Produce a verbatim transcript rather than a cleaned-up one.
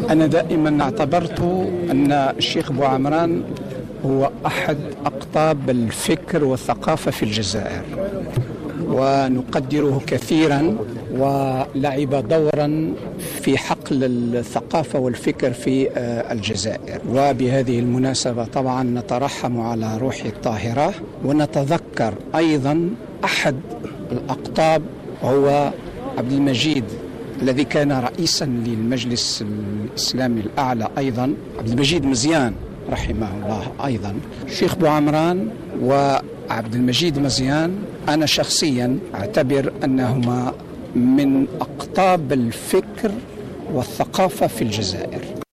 أنا دائما اعتبرت أن الشيخ بوعمران هو أحد أقطاب الفكر والثقافة في الجزائر، ونقدره كثيرا، ولعب دورا في حقل الثقافة والفكر في الجزائر. وبهذه المناسبة طبعا نترحم على روحه الطاهرة، ونتذكر أيضا أحد الأقطاب هو عبد المجيد الذي كان رئيسا للمجلس الإسلامي الأعلى، أيضا عبد المجيد مزيان رحمه الله. أيضا الشيخ بوعمران وعبد المجيد مزيان أنا شخصيا أعتبر أنهما من أقطاب الفكر والثقافة في الجزائر.